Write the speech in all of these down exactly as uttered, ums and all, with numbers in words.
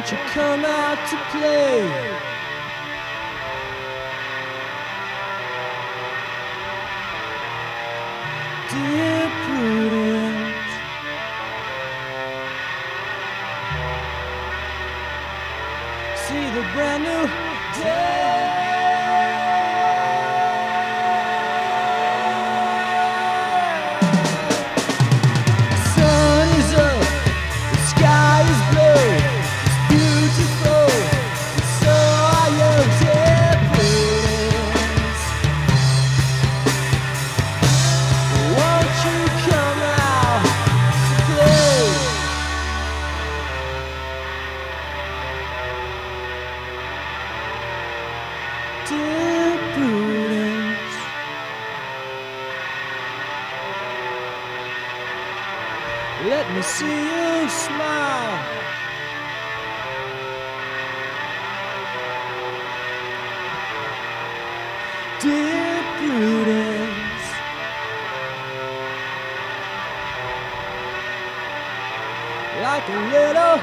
Won't you come out to play? Dear Prudence, see the brand new day. Sun is up, the sky is blue, it's beautiful, and so are your dear Prudence. Won't you come out to play? Dear Prudence, let me see you smile. Dear Prudence, like a little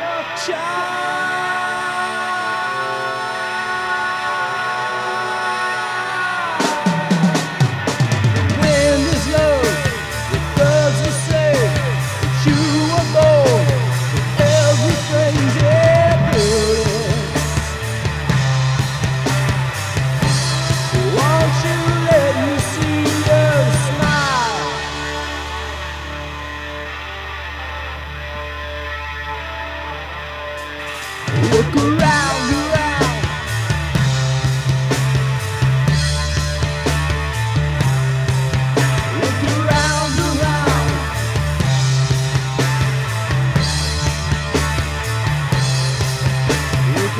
child. The wind is low, the birds will say that you were born with everything, dear Prudence. Won't you let me see your smile? Look around, around. Look around, around. Look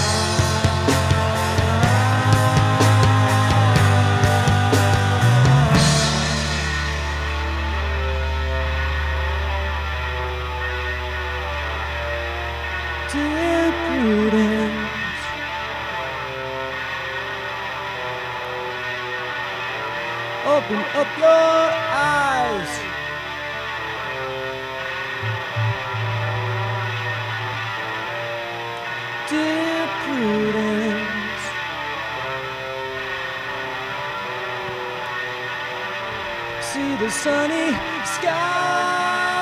around. Dear Prudence, open up your eyes. Dear Prudence, see the sunny sky.